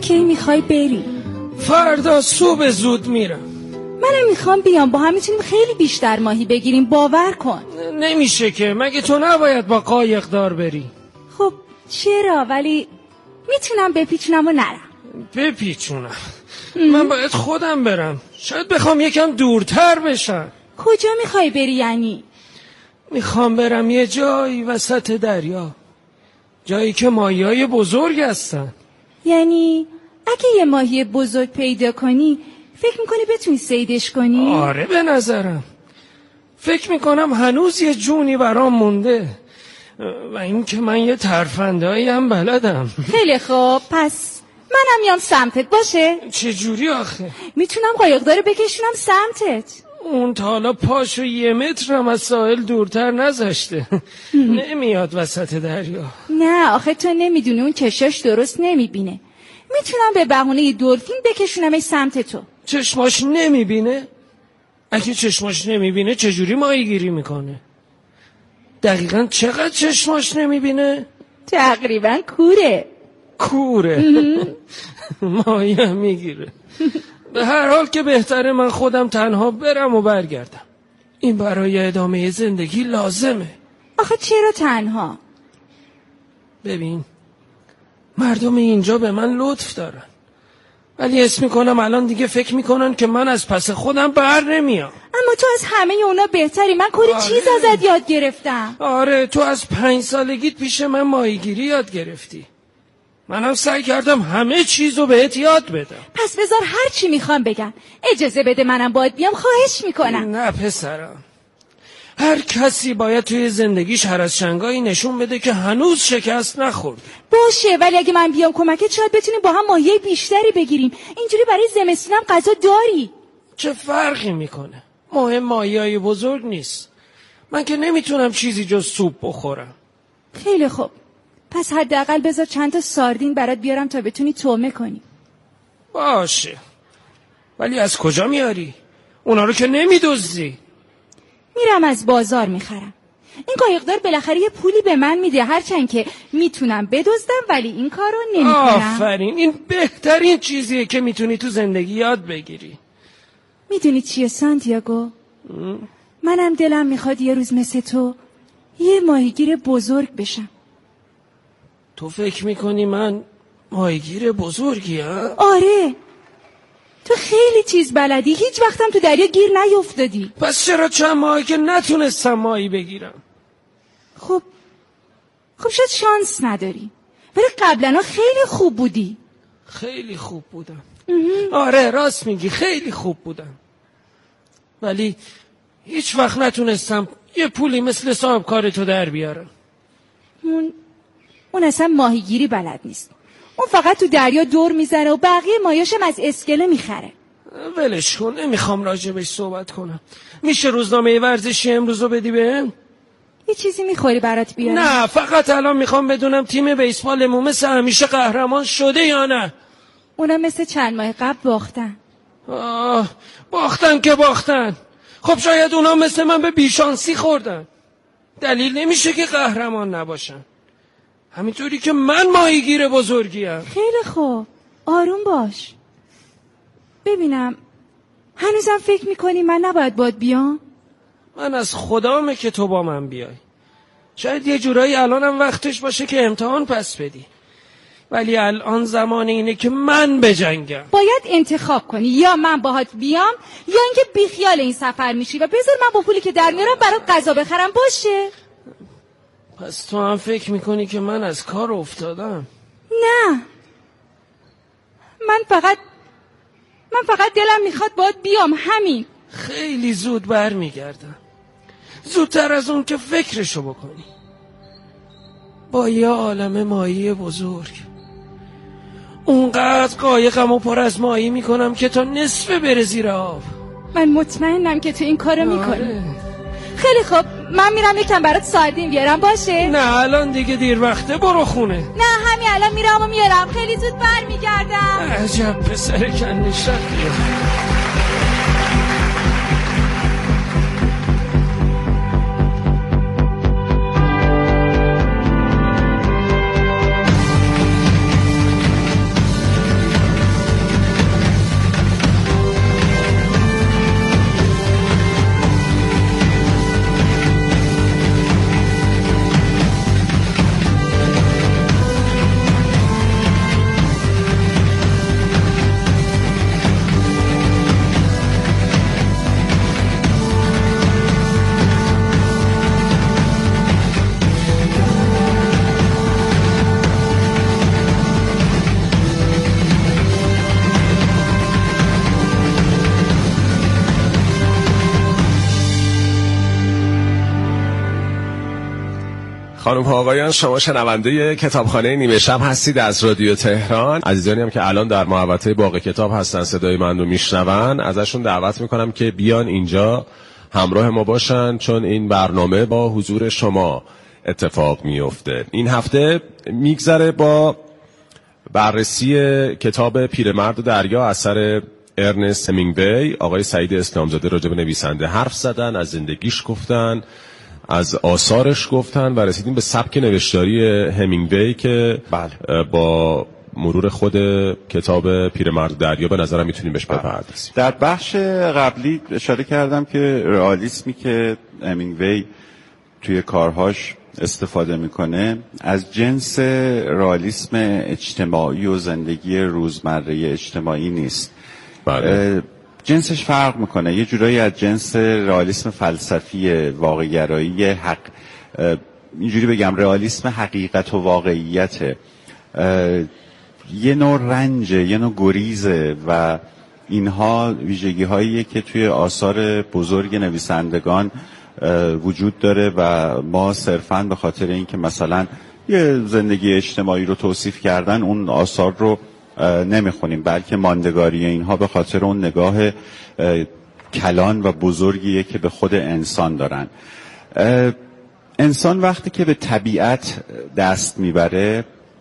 کی میخوای بری؟ فردا صبح زود میرم. منم میخوام بیام، با هم میتونیم خیلی بیشتر ماهی بگیریم، باور کن. نمیشه که، مگه تو نباید با قایقدار بری؟ خب چرا؟ ولی میتونم بپیچونم و نرم. بپیچونم؟ من باید خودم برم، شاید بخوام یکم دورتر بشم. کجا میخوای بری یعنی؟ میخوام برم یه جایی وسط دریا، جایی که ماهی‌های بزرگ هستن. یعنی اگه یه ماهی بزرگ پیدا کنی فکر میکنی بتونی صیدش کنی؟ آره به نظرم. فکر میکنم هنوز یه جونی برام مونده و این که من یه ترفنده‌ای هم بلدم. خیلی خوب، پس منم میام سمتت، باشه؟ چجوری آخه؟ میتونم قایقدارو بکشونم سمتت. اون تا حالا پاشو 1 متر هم از ساحل دورتر نذاشته. نمیاد وسط دریا. نه آخه تو نمیدونی، اون چشاش درست نمیبینه. میتونم به بهونه دلفین بکشونمش سمت تو. چشماش نمیبینه؟ اگه چشماش نمیبینه چجوری ماهیگیری میکنه؟ دقیقاً چقدر چشماش نمیبینه؟ تقریبا کوره. ماهی هم میگیره. به هر حال که بهتره من خودم تنها برم و برگردم. این برای ادامه زندگی لازمه. آخه چرا تنها؟ ببین، مردم اینجا به من لطف دارن، ولی حس میکنم الان دیگه فکر میکنن که من از پس خودم بر نمیام. اما تو از همه اونا بهتری، من کلی چیز ازت یاد گرفتم. آره، تو از 5 سالگیت پیش من ماهیگیری یاد گرفتی. منم سعی کردم همه چیزو بهت یاد بدم. پس بذار هر چی میخوام بگم. اجازه بده منم باید بیام، خواهش میکنم. نه پسرم، هر کسی باید توی زندگیش هر از شنگایی نشون بده که هنوز شکست نخورد. باشه، ولی اگه من بیام کمکت شاید بتونیم با هم ماهی بیشتری بگیریم. اینجوری برای زمستونم غذا داری. چه فرقی میکنه؟ مهم ماهیای بزرگ نیست. من که نمیتونم چیزی جز سوپ بخورم. خیلی خوب، پس حداقل بذار چند تا ساردین برات بیارم تا بتونی طعمه کنی. باشه، ولی از کجا میاری؟ اونا رو که نمیدزدی. میرم از بازار میخرم. این قایقدار بالاخره یه پولی به من میده، هرچند که میتونم بدزدم ولی این کارو نمیکنم. آفرین، این بهترین چیزیه که میتونی تو زندگی یاد بگیری. میدونی چیه سانتیاگو؟ منم دلم میخواد یه روز مثل تو یه ماهیگیر بزرگ بشم. تو فکر میکنی من ماهیگیر بزرگی ها؟ آره، تو خیلی چیز بلدی، هیچ وقتم تو دریا گیر نیفتادی. پس چرا چند ماهی که نتونستم ماهی بگیرم؟ خب شاید شانس نداری، ولی قبلا خیلی خوب بودی. خیلی خوب بودم. آره راست میگی، خیلی خوب بودم، ولی هیچ وقت نتونستم یه پولی مثل صاحب کار تو در بیارم. اون اصلا ماهیگیری بلد نیست. اون فقط تو دریا دور میزنه و بقیه ماهیاشم از اسکله میخره. ولش کن، نمیخوام راجبش صحبت کنم. میشه روزنامه ورزشی امروزو بدی بهم؟ یه چیزی میخوری برات بیارم؟ نه، فقط الان میخوام بدونم تیم بیسبالمون مثل همیشه قهرمان شده یا نه. اونا مثل چند ماه قبل باختن. باختن که باختن. خب شاید اونا مثل من به بیشانسی خوردن. دلیل نمیشه که قهرمان نباشن. همینطوری که من ماهیگیر بزرگیم. خیلی خوب، آروم باش. ببینم، هنوزم فکر میکنی من نباید باید بیام؟ من از خدامه که تو با من بیای. شاید یه جورایی الانم وقتش باشه که امتحان پس بدی، ولی الان زمان اینه که من بجنگم. باید انتخاب کنی، یا من باهات بیام یا اینکه بیخیال این سفر میشی و بذار من با پولی که در میارم برات غذا بخرم، باشه؟ پس تو هم فکر میکنی که من از کار افتادم؟ نه، من فقط دلم میخواد باید بیام، همین. خیلی زود برمیگردم، زودتر از اون که فکرشو بکنی. با یه عالم ماهی بزرگ اونقدر قایقمو پر از ماهی میکنم که تا نصف بره زیر آب. من مطمئنم که تو این کارو میکنی. خیلی خوب، من میرم یکم برات ساردین بیارم، باشه؟ نه الان دیگه دیر وقته، برو خونه. نه همین الان میرم و میارم، خیلی زود برمیگردم. عجب پسر کنده شقیه. خانم ها آقایان، شما شنونده کتابخانه نیمه شب هستید از رادیو تهران. عزیزانی هم که الان در محوطه باغ کتاب هستن صدای من رو میشنون، ازشون دعوت میکنم که بیان اینجا همراه ما باشن، چون این برنامه با حضور شما اتفاق میفته. این هفته میگذره با بررسی کتاب پیرمرد دریا اثر ارنست همینگوی. آقای سعید اسلامزاده راجع به نویسنده حرف زدن، از زندگیش گفتن، از آثارش گفتن و رسیدیم به سبک نوشتاری همینگوی که با مرور خود کتاب پیرمرد دریا به نظرم میتونیم بهش بپردازیم. در بخش قبلی اشاره کردم که رئالیسمی که همینگوی توی کارهاش استفاده میکنه از جنس رئالیسم اجتماعی و زندگی روزمره اجتماعی نیست. بله. جنسش فرق میکنه، یه جورایی از جنس رئالیسم فلسفی واقع‌گرایی حق، اینجوری بگم رئالیسم حقیقت و واقعیت، یه نوع رنج، یه نوع گریزه و اینها ویژگی هاییه که توی آثار بزرگ نویسندگان وجود داره و ما صرفاً به خاطر اینکه مثلا یه زندگی اجتماعی رو توصیف کردن اون آثار رو نمیخونیم، بلکه ماندگاری اینها به خاطر اون نگاه کلان و بزرگیه که به خود انسان دارن. انسان وقتی که به طبیعت دست میبره،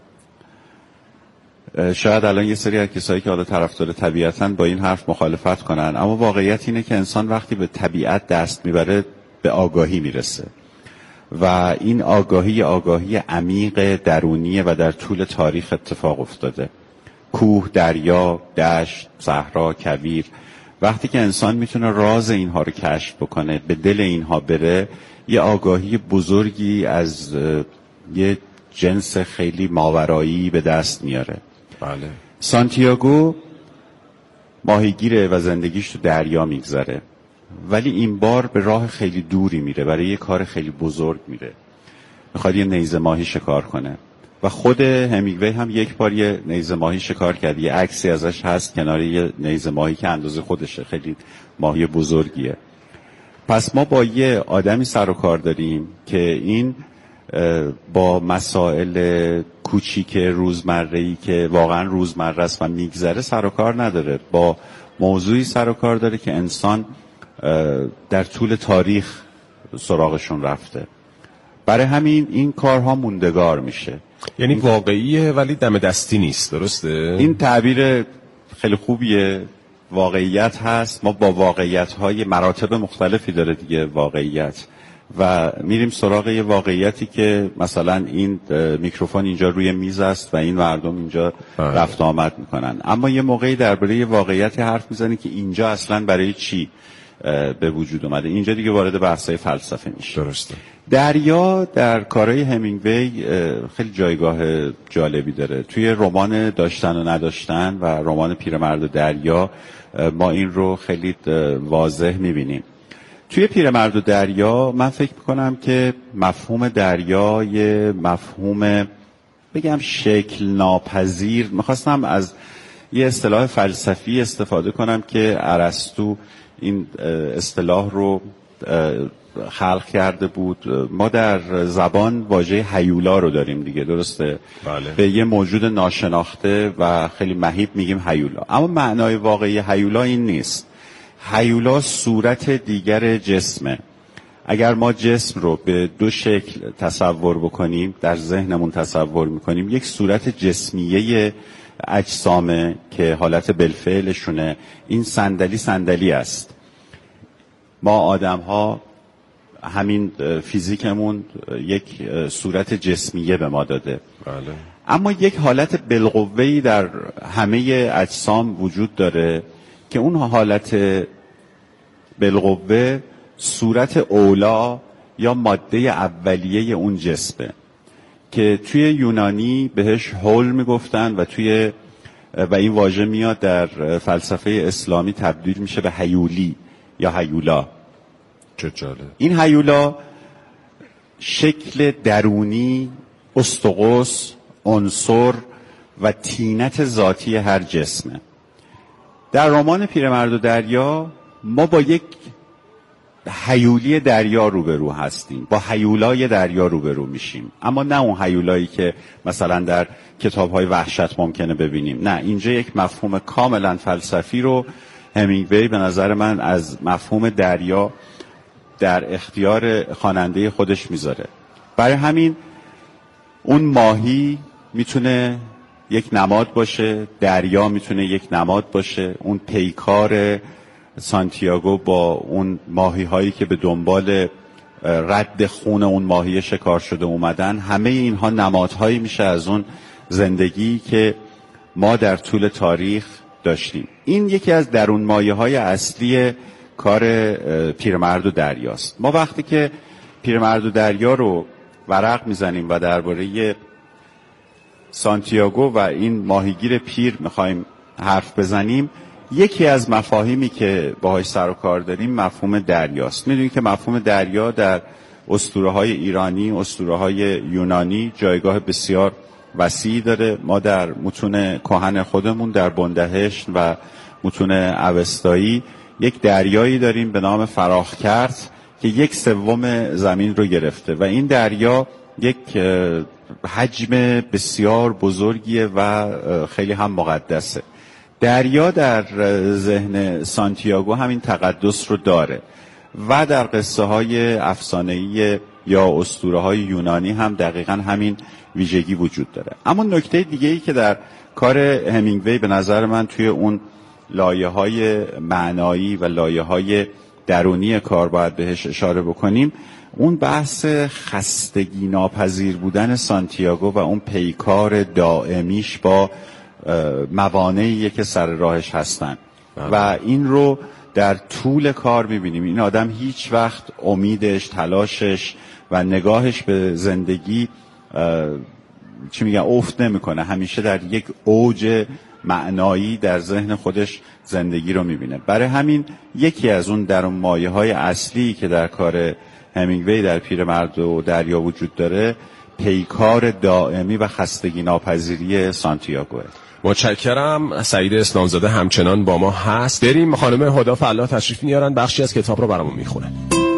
شاید الان یه سری از کسایی که حالا طرفدار طبیعتن با این حرف مخالفت کنن، اما واقعیت اینه که انسان وقتی به طبیعت دست میبره به آگاهی میرسه و این آگاهی عمیق درونیه و در طول تاریخ اتفاق افتاده. کوه، دریا، دشت، صحرا، کویر، وقتی که انسان میتونه راز اینها رو کشف بکنه، به دل اینها بره، یه آگاهی بزرگی از یه جنس خیلی ماورایی به دست میاره. بله. سانتیاگو ماهیگیره و زندگیش تو دریا میگذره، ولی این بار به راه خیلی دوری میره، برای یه کار خیلی بزرگ میره، میخواد یه نیزه ماهی شکار کنه و خود همینگوی هم یک بار یه نیزه ماهی شکار کرد. یه عکسی ازش هست کنار یه نیزه ماهی که اندازه خودشه، خیلی ماهی بزرگیه. پس ما با یه آدمی سر و کار داریم که این با مسائل کوچیک روزمره‌ای که واقعا روزمره است و میگذره سر و کار نداره، با موضوعی سر و کار داره که انسان در طول تاریخ سراغشون رفته. برای همین این کارها موندگار میشه. یعنی واقعیه ولی دم دستی نیست، درسته؟ این تعبیر خیلی خوبیه. واقعیت هست، ما با واقعیت‌های مراتب مختلفی داره دیگه واقعیت، و میریم سراغ یه واقعیتی که مثلا این میکروفون اینجا روی میز است و این مردم اینجا رفت آمد میکنن، اما یه موقعی درباره یه واقعیتی حرف میزنی که اینجا اصلا برای چی به وجود اومده. اینجا دیگه وارد بحث‌های فلسفه میشه. درسته. دریا در کارهای همینگوی خیلی جایگاه جالبی داره. توی رمان داشتن و نداشتن و رمان پیرمرد دریا ما این رو خیلی واضح میبینیم. توی پیرمرد دریا من فکر میکنم که مفهوم دریا یه مفهوم بگم شکل ناپذیر، میخواستم از یه اصطلاح فلسفی استفاده کنم که ارسطو این اصطلاح رو خلق کرده بود. ما در زبان واژه هیولا رو داریم دیگه، درسته؟ بله. به یه موجود ناشناخته و خیلی مهیب میگیم هیولا، اما معنای واقعی هیولا این نیست. هیولا صورت دیگر جسمه. اگر ما جسم رو به دو شکل تصور بکنیم، در ذهنمون تصور میکنیم، یک صورت جسمیه اجسامه که حالت بالفعلشونه. این صندلی است. ما آدم ها همین فیزیکمون یک صورت جسمیه به ما داده. بله. اما یک حالت بالقوه‌ای در همه اجسام وجود داره که اون حالت بالقوه صورت اولا یا ماده اولیه اون جسمه که توی یونانی بهش هول میگفتن و این واژه میاد در فلسفه اسلامی تبدیل میشه به هیولی یا هیولا. چه جالب. این هیولا شکل درونی، استقوس، عنصر و طینت ذاتی هر جسمه. در رمان پیرمرد دریا ما با یک هیولی دریا روبرو هستیم، با هیولای دریا روبرو میشیم، اما نه اون هیولایی که مثلا در کتاب‌های وحشت ممکنه ببینیم. نه، اینجا یک مفهوم کاملا فلسفی رو همینگوی به نظر من از مفهوم دریا در اختیار خواننده خودش میذاره. برای همین اون ماهی میتونه یک نماد باشه، دریا میتونه یک نماد باشه، اون پیکار سانتیاگو با اون ماهی هایی که به دنبال رد خون اون ماهی شکار شده اومدن، همه اینها نمادهایی میشه از اون زندگی که ما در طول تاریخ داشتیم. این یکی از درون مایه های اصلی کار پیرمرد و دریاست. ما وقتی که پیرمرد و دریا رو ورق میزنیم و درباره سانتیاگو و این ماهیگیر پیر میخوایم حرف بزنیم، یکی از مفاهیمی که باهاش سر و کار داریم مفهوم دریاست. میدونید که مفهوم دریا در اسطوره‌های ایرانی، اسطوره‌های یونانی جایگاه بسیار وسیعی داره. ما در متون کهن خودمون در بندهشت و متون اوستایی یک دریایی داریم به نام فراخکرد که 1/3 زمین رو گرفته و این دریا یک حجم بسیار بزرگیه و خیلی هم مقدسه. دریا در ذهن سانتیاگو همین تقدس رو داره و در قصه های افسانه‌ای یا اسطوره های یونانی هم دقیقاً همین ویژگی وجود داره. اما نکته دیگه‌ای که در کار همینگوی به نظر من توی اون لایه‌های معنایی و لایه‌های درونی کار باید بهش اشاره بکنیم، اون بحث خستگی ناپذیر بودن سانتیاگو و اون پیکار دائمیش با موانعی که سر راهش هستن و این رو در طول کار میبینیم. این آدم هیچ وقت امیدش، تلاشش و نگاهش به زندگی افت نمیکنه، همیشه در یک اوج معنایی در ذهن خودش زندگی رو میبینه. برای همین یکی از اون درون مایه های اصلی که در کار همینگوی در پیرمرد و دریا وجود داره پیکار دائمی و خستگی ناپذیری سانتیاگوه. متشکرم. سعید اسلامزاده همچنان با ما هست. بریم خانم هدا فلاح تشریف میارن، بخشی از کتاب رو برامون میخونن.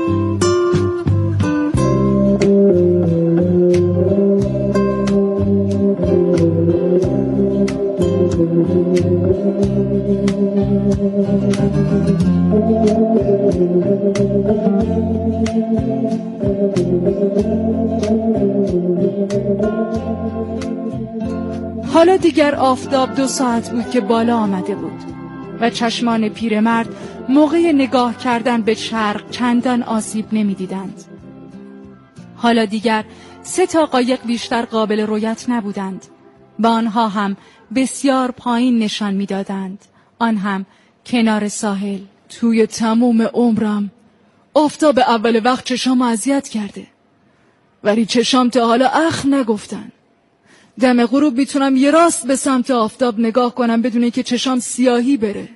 حالا دیگر آفتاب 2 ساعت بود که بالا آمده بود و چشمان پیرمرد موقع نگاه کردن به شرق چندان آسیب نمی‌دیدند. حالا دیگر 3 قایق بیشتر قابل رویت نبودند و آنها هم بسیار پایین نشان می‌دادند، آن هم کنار ساحل. توی تموم عمرم آفتاب اول وقت چشام اذیت کرده، ولی چشام تا حالا اخ نگفتن. دم غروب میتونم یه راست به سمت آفتاب نگاه کنم بدون اینکه چشام سیاهی بره.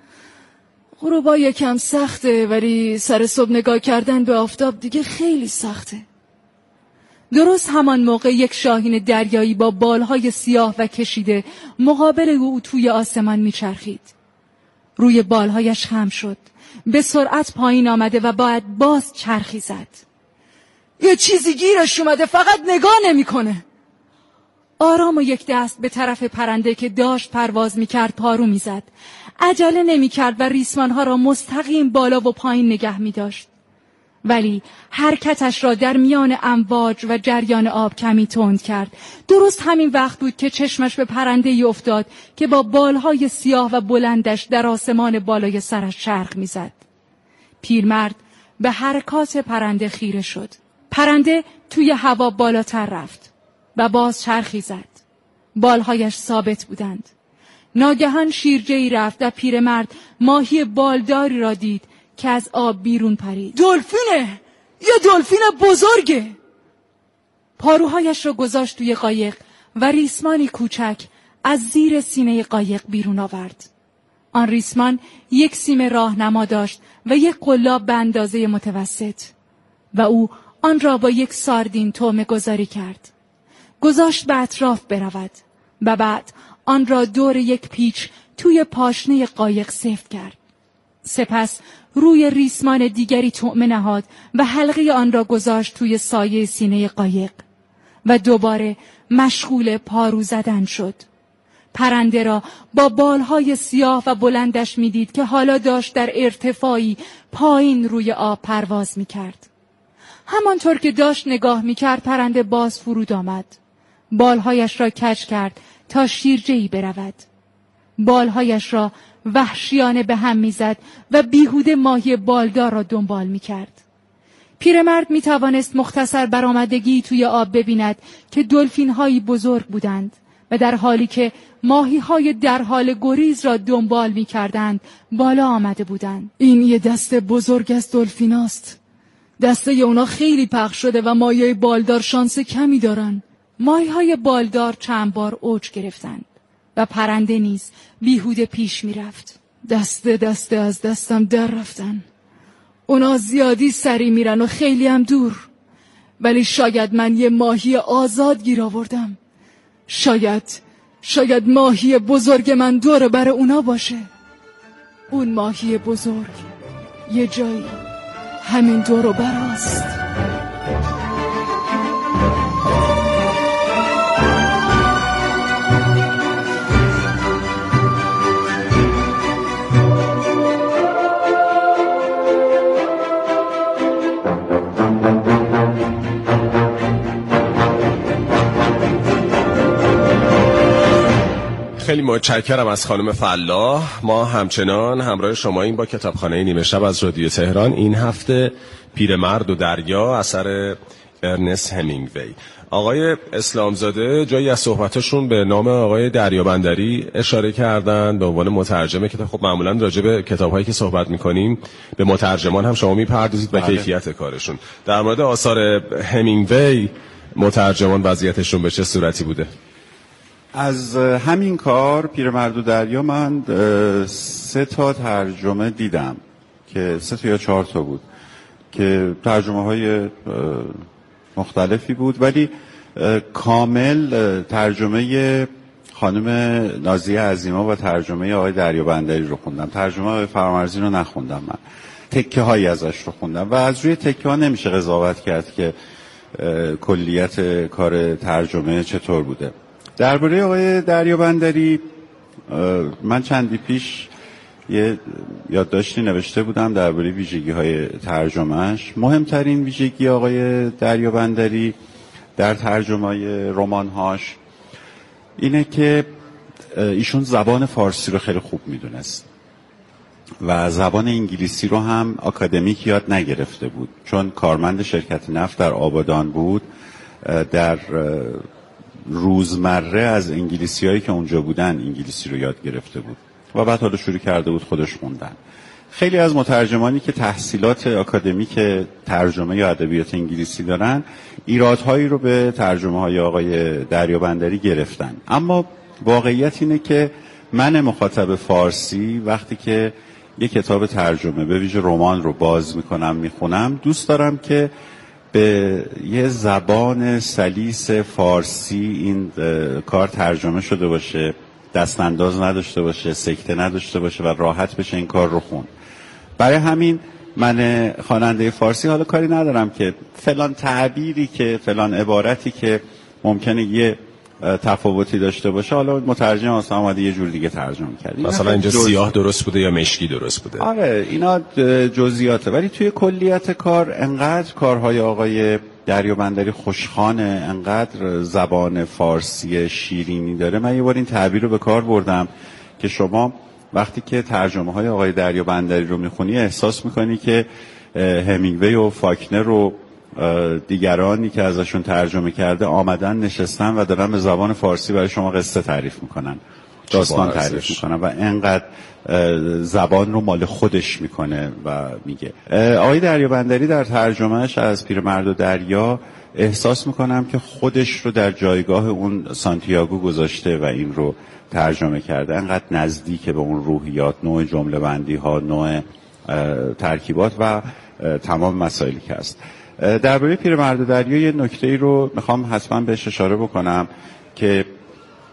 غروبا یکم سخته، ولی سر صبح نگاه کردن به آفتاب دیگه خیلی سخته. درست همان موقع یک شاهین دریایی با بالهای سیاه و کشیده مقابل او توی آسمان میچرخید. روی بالهایش خم شد، به سرعت پایین آمده و باید باز چرخی زد. یه چیزی گیرش اومده، فقط نگاه نمیکنه. آرام و یک دست به طرف پرنده که داشت پرواز میکرد پارو میزد. عجله نمیکرد و ریسمانها را مستقیم بالا و پایین نگه میداشت، ولی حرکتش را در میان امواج و جریان آب کمی تند کرد. درست همین وقت بود که چشمش به پرنده‌ای افتاد که با بالهای سیاه و بلندش در آسمان بالای سرش چرخ میزد. پیرمرد به حرکات پرنده خیره شد. پرنده توی هوا بالاتر رفت و باز چرخی زد. بالهایش ثابت بودند. ناگهان شیرجه‌ای رفت و پیرمرد ماهی بالداری را دید که از آب بیرون پرید. دلفینه! یه دلفین بزرگه! پاروهایش را گذاشت توی قایق و ریسمانی کوچک از زیر سینه قایق بیرون آورد. آن ریسمان یک سیم راهنما داشت و یک قلاب به اندازه متوسط و او آن را با یک ساردین تومه گذاری کرد. گذاشت به اطراف برود و بعد آن را دور یک پیچ توی پاشنه قایق سفت کرد. سپس روی ریسمان دیگری طعمه نهاد و حلقه آن را گذاشت توی سایه سینه قایق و دوباره مشغول پارو زدن شد. پرنده را با بالهای سیاه و بلندش میدید که حالا داشت در ارتفاعی پایین روی آب پرواز میکرد. همانطور که داشت نگاه میکرد پرنده باز فرود آمد. بالهایش را کج کرد تا شیرجه‌ای برود. بالهایش را وحشیانه به هم میزد و بیهوده ماهی بالدار را دنبال میکرد. پیرمرد میتوانست مختصر برآمدگی توی آب ببیند که دلفین‌هایی بزرگ بودند و در حالی که ماهی‌های در حال گریز را دنبال می‌کردند بالا آمده بودند. این یه دسته بزرگ از دلفیناست. دسته اونا خیلی پخش شده و ماهی‌های بالدار شانس کمی دارن. ماهی‌های بالدار چند بار اوج گرفتند و پرنده نیز بیهوده پیش می‌رفت. دسته از دستم در رفتن. اونا زیادی سری میرن و خیلی هم دور. ولی شاید من یه ماهی آزاد گیر آوردم. شاید ماهی بزرگ من دور بر اونا باشه. اون ماهی بزرگ یه جایی همین دور و براست. خیلی متشکرم از خانم فلاح. ما همچنان همراه شما این با کتابخانه نیمه شب از رادیو تهران. این هفته پیرمرد و دریا اثر ارنست همینگوی. آقای اسلامزاده جایی از صحبتاشون به نام آقای دریابندری اشاره کردن به عنوان مترجمه که خب معمولا راجع به کتاب‌هایی که صحبت می‌کنیم به مترجمان هم شما می‌پردازید و کیفیت کارشون. در مورد آثار همینگوی مترجمان وضعیتشون به چه صورتی بوده؟ از همین کار پیرمرد و دریا من 3 تا ترجمه دیدم که 3 تا یا 4 تا بود که ترجمه های مختلفی بود، ولی کامل ترجمه خانم نازیه عظیما و ترجمه آقای دریابندری رو خوندم. ترجمه آقای فرامرزی رو نخوندم، من تکه هایی ازش رو خوندم و از روی تکه ها نمیشه قضاوت کرد که کلیت کار ترجمه چطور بوده. درباره آقای دریابندری من چندی پیش یه یادداشتی نوشته بودم درباره ویژگی‌های ترجمهش. مهمترین ویژگی آقای دریابندری در ترجمه‌های رمان‌هاش اینه که ایشون زبان فارسی رو خیلی خوب میدونست و زبان انگلیسی رو هم آکادمیک یاد نگرفته بود، چون کارمند شرکت نفت در آبادان بود. در روزمره از انگلیسیایی که اونجا بودن انگلیسی رو یاد گرفته بود و بعد حالا شروع کرده بود خودش خوندن. خیلی از مترجمانی که تحصیلات آکادمیک ترجمه یا ادبیات انگلیسی دارن ایرادهایی رو به ترجمه های آقای دریابندری گرفتن، اما واقعیت اینه که من مخاطب فارسی وقتی که یک کتاب ترجمه به ویژه رمان رو باز میکنم میخونم، دوست دارم که به یه زبان سلیس فارسی این کار ترجمه شده باشه، دست انداز نداشته باشه، سکته نداشته باشه و راحت بشه این کار رو خون. برای همین من خواننده فارسی حالا کاری ندارم که فلان تعبیری که فلان عبارتی که ممکنه یه تفاوتی داشته باشه حالا مترجم اصلا اومده یه جور دیگه ترجمه کرده، مثلا اینجا سیاه درست بوده یا مشکی درست بوده. آره اینا جزئیاته، ولی توی کلیت کار انقدر کارهای آقای دریابندری خوشخانه، انقدر زبان فارسی شیرینی داره. من یه بار این تعبیر رو به کار بردم که شما وقتی که ترجمه های آقای دریابندری رو میخونی احساس میکنی که همینگوی و فاکنر و دیگرانی که ازشون ترجمه کرده آمدن نشستن و دارن به زبان فارسی برای شما قصه تعریف میکنن، داستان تعریف میکنن و انقدر زبان رو مال خودش میکنه و میگه. آقای دریابندری در ترجمهش از پیرمرد و دریا احساس میکنم که خودش رو در جایگاه اون سانتیاگو گذاشته و این رو ترجمه کرده. انقدر نزدیک به اون روحیات، نوع جمله بندی ها، نوع ترکیبات و تمام مسائلی که هست. درباره پیرمرد و دریا یه نکته‌ای رو میخوام حتما بهش اشاره بکنم که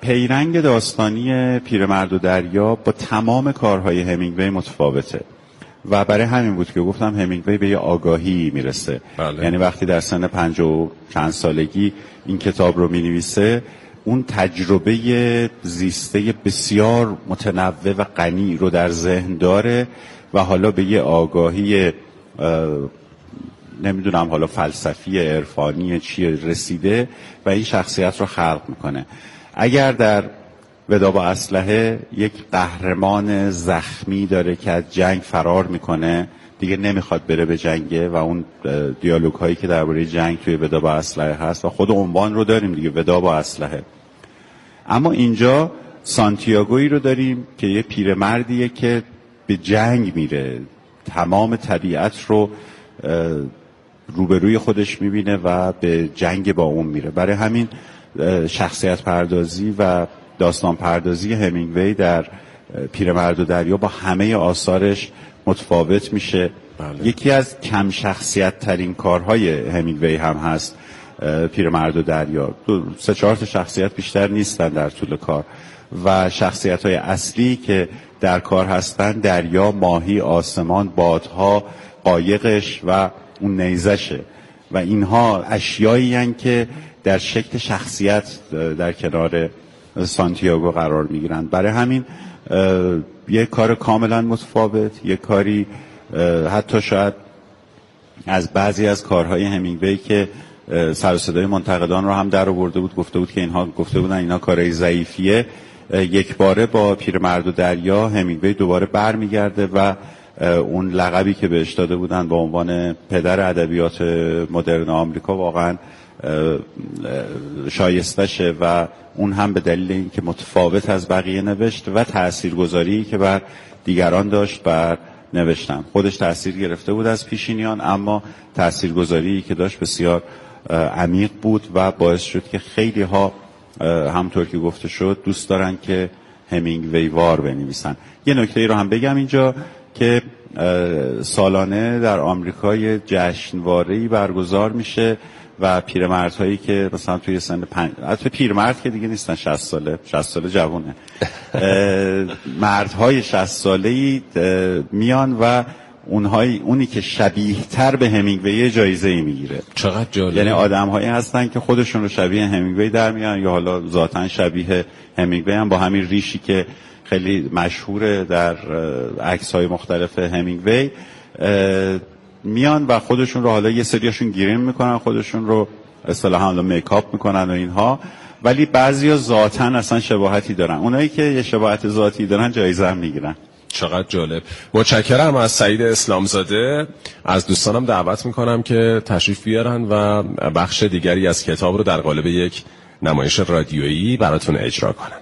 پیرنگ داستانی پیرمرد و دریا با تمام کارهای همینگوی متفاوته. و برای همین بود که گفتم همینگوی به یه آگاهی میرسه. بله. یعنی وقتی در سن 50 و چند سالگی این کتاب رو مینویسه، اون تجربه زیسته بسیار متنوع و غنی رو در ذهن داره و حالا به یه آگاهی نمیدونم حالا فلسفی عرفانی چیه رسیده و این شخصیت رو خلق میکنه. اگر در ودا با اسلحه یک قهرمان زخمی داره که از جنگ فرار میکنه، دیگه نمیخواد بره به جنگه و اون دیالوگ هایی که درباره جنگ توی ودا با اسلحه هست و خود عنوان رو داریم دیگه، ودا با اسلحه. اما اینجا سانتیاگویی رو داریم که یه پیرمردیه که به جنگ میره، تمام طبیعت رو روبروی خودش میبینه و به جنگ با اون میره. برای همین شخصیت پردازی و داستان پردازی همینگوی در پیرمرد و دریا با همه آثارش متفاوت میشه. بله. یکی از کم شخصیت ترین کارهای همینگوی هم هست پیرمرد و دریا. 3-4 تا شخصیت بیشتر نیستن در طول کار و شخصیت های اصلی که در کار هستن دریا، ماهی، آسمان، بادها، قایقش و اون نیزشه و اینها اشیایی هستند که در شکل شخصیت در کنار سانتیاگو قرار میگیرند. برای همین یک کار کاملا متفاوت، یک کاری حتی شاید از بعضی از کارهای همینگوی که سر و صدای منتقدان رو هم در آورده بود، گفته بودن اینا کارهای ضعیفیه، یک باره با پیرمرد و دریا همینگوی دوباره برمیگرده و اون لقبی که بهش داده بودن با عنوان پدر ادبیات مدرن آمریکا واقعا شایستشه و اون هم به دلیل اینکه متفاوت از بقیه نوشت و تاثیرگذاری که بر دیگران داشت بر نوشتن. خودش تاثیر گرفته بود از پیشینیان، اما تاثیرگذاری که داشت بسیار عمیق بود و باعث شد که خیلی ها همونطور که گفته شد دوست دارن که همینگوی وار بنویسن. یه نکته رو هم بگم اینجا که سالانه در آمریکا یه جشنواره‌ای برگزار میشه و پیرمردهایی که مثلا توی سن حتی پیرمرد که دیگه نیستن 60 ساله جوونه مردهای 60 ساله‌ای میان و اونی که شبیه تر به همینگوی جایزه‌ای میگیره. چقدر جالب. یعنی آدم‌هایی هستن که خودشون رو شبیه همینگوی در میان یا حالا ذاتاً شبیه همینگوی هم با همین ریشی که خیلی مشهوره در عکس‌های مختلف همینگوی میان و خودشون رو حالا یه سریاشون گریم میکنن، خودشون رو اصطلاحاً حالا میکاپ میکنن و اینها، ولی بعضیا ذاتاً اصلا شباهتی دارن. اونایی که یه شباهت ذاتی دارن جایزه هم میگیرن. چقدر جالب. متشکرم از سعید اسلامزاده. از دوستانم دعوت میکنم که تشریف بیارن و بخش دیگری از کتاب رو در قالب یک نمایش رادیویی براتون اجرا کنن.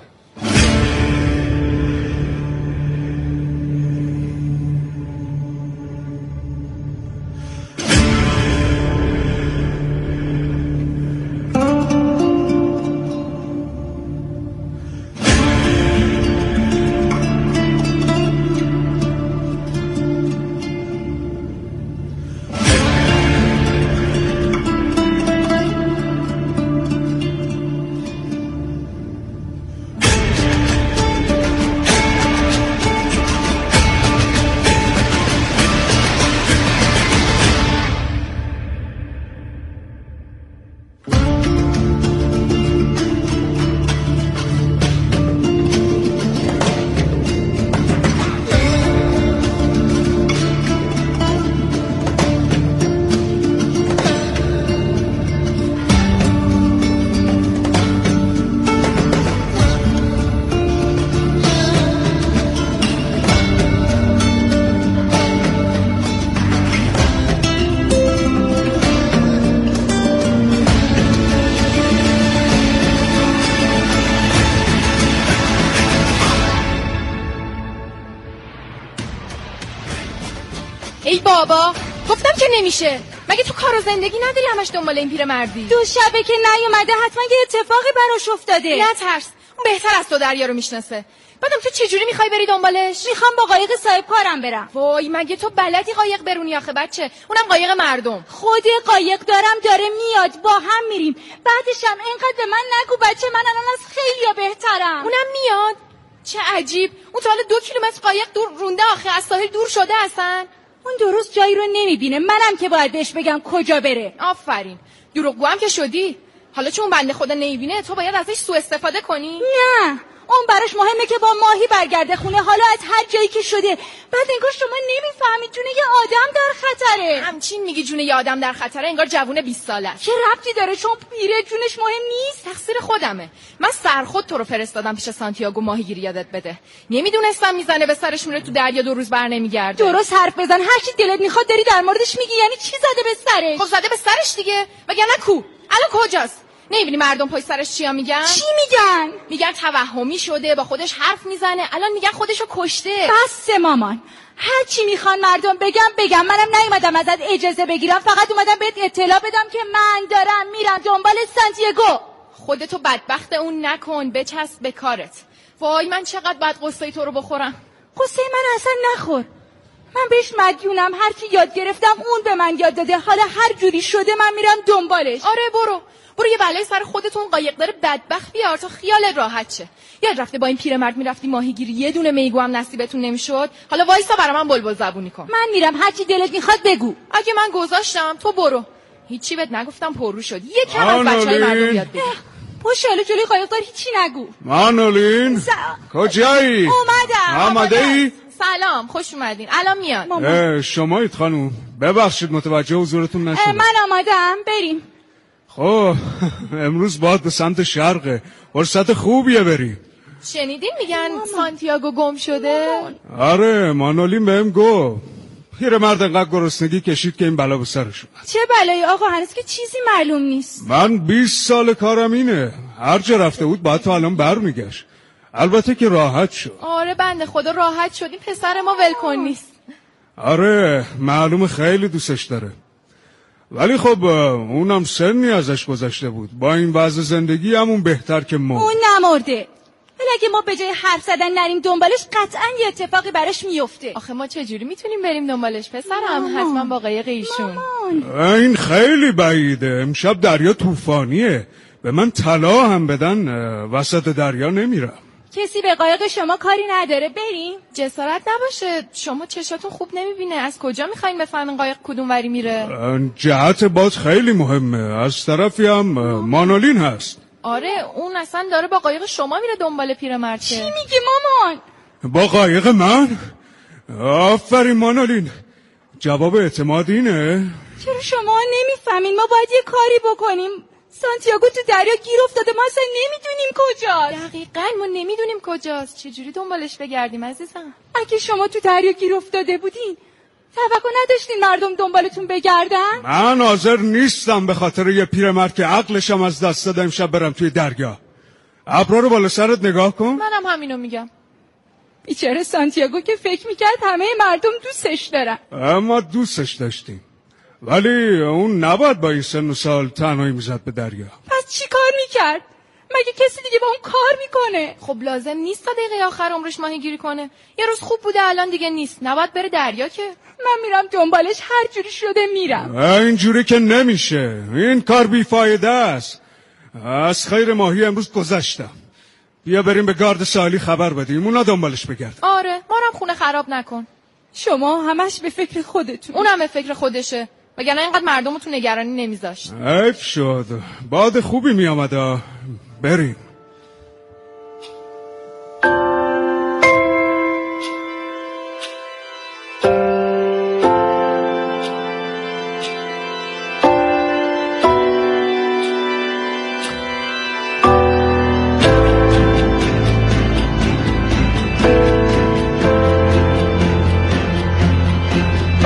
ای بابا گفتم که نمیشه. مگه تو کار و زندگی نداری همش دنبال این پیرمردی؟ 2 شبه که نیومده، حتما یه اتفاقی براش افتاده. نه ترس، اون بهتر از تو دریا رو میشناسه. بعدم تو چجوری میخوای بری دنبالش؟ میخوام با قایق صاحب کارم برم. وای مگه تو بلدی قایق برونی آخه بچه؟ اونم قایق مردم. خود قایق دارم داره میاد، با هم میریم. بعدش هم اینقدر به من نگو بچه، من الان از خیلیا بهترم. اونم میاد. چه عجیب. اون تا حالا 2 کیلومتر قایق دور رونده آخه از ساحل دور شده اصلا. اون درست جایی رو نمیبینه. منم که باید بهش بگم کجا بره. آفرین. دروغگو هم که شدی. حالا چون بنده خدا نمیبینه تو باید ازش سوء استفاده کنی؟ نه، اون براش مهمه که با ماهی برگرده خونه، حالا از هر جایی که شده. بعد انگار شما نمیفهمید جون یه آدم در خطره. همچین میگی جون یه آدم در خطره انگار جوون 20 ساله. چه ربطی داره؟ چون پیره جونش مهم نیست. تقصیر خودمه. من سرخود تو رو فرستادم پیش سانتیاگو ماهیگیری یادت بده. نمیدونستم میزنه به سرش میره تو دریا 2 روز بر نمیگرده. درست حرف بزن، هر چی دلت میخواد داری در موردش میگی. یعنی چی زده به سرش؟ خب زده به سرش دیگه. وگرنه کو؟ الان کجاست؟ نمیبینی مردم پای سرش چیا میگن؟ چی میگن؟ میگن توهمی شده، با خودش حرف میزنه. الان میگن خودشو کشته. بس مامان، هر چی میخوان مردم بگم. منم نیومدم ازت اجازه بگیرم، فقط اومدم بهت اطلاع بدم که من دارم میرم دنبال سانتیاگو. خودتو بدبخت اون نکن، بچسب به کارت. وای من چقدر بد قصه تو رو بخورم. قصه من اصلا نخور. من بهش مدیونم. هر چی یاد گرفتم اون به من یاد داده. حالا هر جوری شده من میرم دنبالش. آره برو یه بلای سر خودتون قایق داره بدبخت بیار تا خیالت راحت شه. یاد رفته با این پیرمرد میرفتی ماهیگیری یه دونه میگو هم نصیبتون نمیشد. حالا وایسا برای من بلبل زبونی کن. من میرم، هر چی دلت میخواد بگو. اگه من گذاشتم تو برو. هیچی بهت نگفتم، پررو شد. یکم از بچهای مردم یاد بگیر. پشت جلوی قایق دار هیچی نگو. مانولین کجایی؟ اومدم. سلام، خوش اومدین. الان میاد. شمایید خانوم، ببخشید متوجه حضورتون نشدم. من آمادم، بریم. خب امروز باید به سمت شرقه، فرصت خوبیه بریم. شنیدین میگن سانتیاگو گم شده؟ آره مانولین بهم گفت. پیرمرد انقدر گرسنگی کشید که این بلا به سرش اومد. چه بلایی آقا؟ هنوز که چیزی معلوم نیست. من 20 سال کارم اینه، هر جا رفته بود باید تا الان برمیگشت. البته که راحت شد. آره بنده خدا راحت شد. این پسر ما ولکن نیست. آره معلومه خیلی دوستش داره، ولی خب اونم سنی ازش گذشته بود. با این وضع زندگی همون بهتر که مرد. اون نمرده، ولی اگه ما به جای حرف زدن نریم دنبالش قطعا یه اتفاقی براش میفته. آخه ما چجوری میتونیم بریم دنبالش پسرم؟ حتما با قایق ایشون. این خیلی بعیده. امشب دریا طوفانیه، به من طلا هم بدن وسط دریا نمیرم. کسی به قایق شما کاری نداره، بریم. جسارت نباشه، شما چشاتون خوب نمیبینه. از کجا میخواین بفهمین قایق کدوم وری میره؟ جهت باد خیلی مهمه. از طرفی هم مانولین هست. آره اون اصلا داره با قایق شما میره دنبال پیرمرد. چی میگی مامان؟ با قایق من؟ آفرین مانولین، جواب اعتماد اینه. چرا شما نمیفهمین؟ ما باید یه کاری بکنیم. سانتیاگو تو دریا گیر افتاده، ما اصلا نمیدونیم کجاست. دقیقاً ما نمیدونیم کجاست. چجوری دنبالش بگردیم عزیزم؟ اگه شما تو دریا گیر افتاده بودین توقع نداشتین مردم دنبالتون بگردن؟ من حاضر نیستم به خاطر یه پیرمرد که عقلشم از دست داده امشب برم توی دریا. ابرا رو بالا سرت نگاه کن. منم همینو میگم. بیچاره سانتیاگو که فکر میکرد همه مردم دوستش دارن. اما دوستش داشتیم، ولی اون نباید با این سن و سال تنهایی میزد به دریا. پس چی کار میکرد؟ مگه کسی دیگه با اون کار میکنه؟ خب لازم نیست تا دقیقه آخر عمرش ماهیگیری کنه. یه روز خوب بوده الان دیگه نیست، نباید بره دریا که. من میرم دنبالش، هر جوری شده میرم. اینجوری که نمیشه، این کار بیفایده است. از خیر ماهی امروز گذشتم. بیا بریم به گارد ساحلی خبر بدیم، اونا دنبالش بگرد. آره ما رو خونه خراب نکن. شما همش به فکر خودتون. اونم به فکر خودشه، وگرنه اینقدر مردمو تو نگرانی نمیذاشت. حیف شد، باد خوبی میامد. بریم.